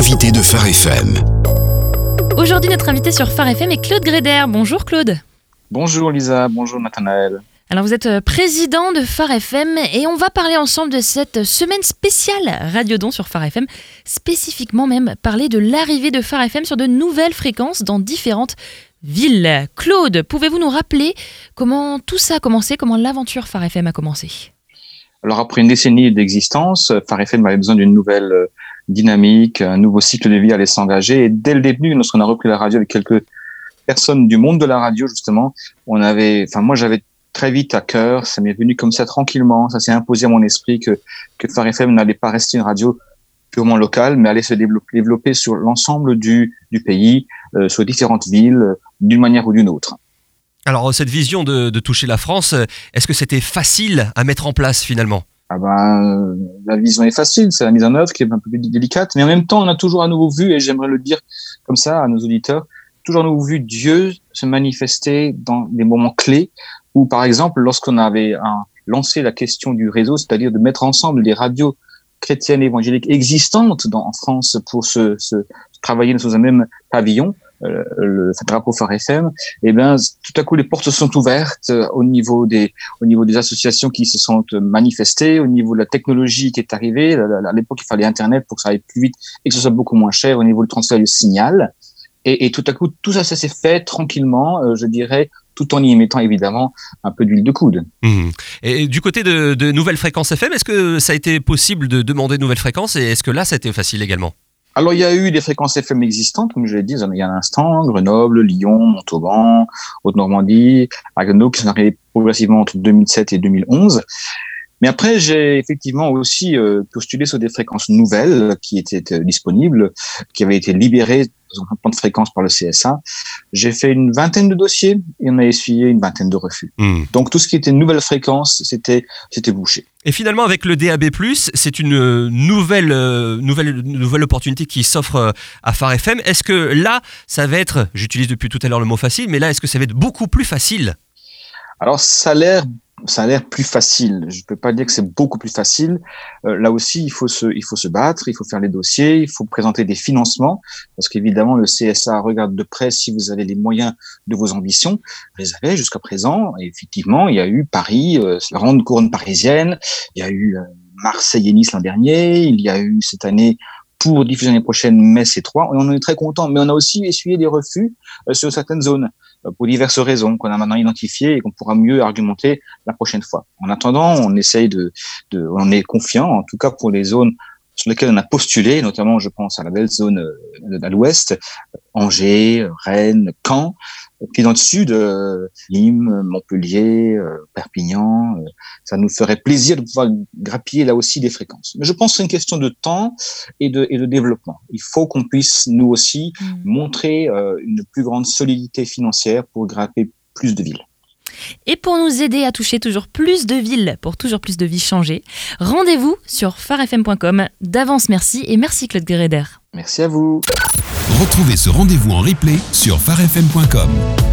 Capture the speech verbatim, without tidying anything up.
L'invité de Phare F M. Aujourd'hui, notre invité sur Phare F M est Claude Gréder. Bonjour Claude. Bonjour Lisa, bonjour Nathanaël. Alors vous êtes président de Phare F M et on va parler ensemble de cette semaine spéciale Radiodon sur Phare F M, spécifiquement même parler de l'arrivée de Phare F M sur de nouvelles fréquences dans différentes villes. Claude, pouvez-vous nous rappeler comment tout ça a commencé, comment l'aventure Phare F M a commencé ? Alors après une décennie d'existence, Phare F M avait besoin d'une nouvelle dynamique, un nouveau cycle de vie allait s'engager et dès le début, lorsqu'on a repris la radio avec quelques personnes du monde de la radio justement, on avait, enfin moi j'avais très vite à cœur, ça m'est venu comme ça tranquillement, ça s'est imposé à mon esprit que, que Phare F M n'allait pas rester une radio purement locale, mais allait se développer, développer sur l'ensemble du, du pays, euh, sur différentes villes, euh, d'une manière ou d'une autre. Alors cette vision de, de toucher la France, est-ce que c'était facile à mettre en place finalement ? Ah ben, la vision est facile, c'est la mise en œuvre qui est un peu plus délicate, mais en même temps on a toujours à nouveau vu, et j'aimerais le dire comme ça à nos auditeurs, toujours à nouveau vu Dieu se manifester dans des moments clés, où par exemple lorsqu'on avait un, lancé la question du réseau, c'est-à-dire de mettre ensemble des radios chrétiennes évangéliques existantes dans, en France pour se, se travailler sous un même pavillon, euh, le drapeau Phare F M, et bien tout à coup les portes se sont ouvertes euh, au niveau des au niveau des associations qui se sont manifestées, au niveau de la technologie qui est arrivée. À, à l'époque il fallait Internet pour que ça aille plus vite et que ce soit beaucoup moins cher, au niveau du transfert du signal, et, et tout à coup tout ça, ça s'est fait tranquillement, euh, je dirais, tout en y mettant évidemment un peu d'huile de coude. Mmh. Et du côté de, de nouvelles fréquences F M, est-ce que ça a été possible de demander de nouvelles fréquences et est-ce que là ça a été facile également ? Alors, il y a eu des fréquences F M existantes, comme je l'ai dit, il y a un instant, Grenoble, Lyon, Montauban, Haute-Normandie, Haguenau, qui sont arrivés progressivement entre deux mille sept et deux mille onze. Mais après, j'ai effectivement aussi euh, postulé sur des fréquences nouvelles qui étaient euh, disponibles, qui avaient été libérées dans un plan de fréquence par le C S A. J'ai fait une vingtaine de dossiers et on a essuyé une vingtaine de refus. Mmh. Donc, tout ce qui était nouvelle fréquence, c'était, c'était bouché. Et finalement, avec le D A B plus, c'est une nouvelle, euh, nouvelle, nouvelle opportunité qui s'offre à Phare F M. Est-ce que là, ça va être, j'utilise depuis tout à l'heure le mot facile, mais là, est-ce que ça va être beaucoup plus facile ? Alors, ça a l'air, ça a l'air plus facile. Je peux pas dire que c'est beaucoup plus facile. Euh, là aussi, il faut se, il faut se battre, il faut faire les dossiers, il faut présenter des financements, parce qu'évidemment, le C S A regarde de près si vous avez les moyens de vos ambitions. Vous les avez jusqu'à présent. Et effectivement, il y a eu Paris, euh, la grande couronne parisienne. Il y a eu euh, Marseille et Nice l'an dernier. Il y a eu cette année, pour diffuser l'année prochaine, Metz et Troyes. On en est très content, mais on a aussi essuyé des refus euh, sur certaines zones, euh, pour diverses raisons qu'on a maintenant identifiées et qu'on pourra mieux argumenter la prochaine fois. En attendant, on essaye de, de, on est confiant, en tout cas pour les zones sur lesquelles on a postulé, notamment, je pense à la belle zone euh, à l'ouest, Angers, Rennes, Caen, puis dans le sud, euh, Nîmes, Montpellier, euh, Perpignan. Euh, ça nous ferait plaisir de pouvoir grappiller là aussi des fréquences. Mais je pense que c'est une question de temps et de, et de développement. Il faut qu'on puisse, nous aussi, mmh. montrer euh, une plus grande solidité financière pour grapper plus de villes. Et pour nous aider à toucher toujours plus de villes, pour toujours plus de vies changées, rendez-vous sur phare f m point com. D'avance, merci et merci Claude Gréder. Merci à vous. Retrouvez ce rendez-vous en replay sur phare f m point com.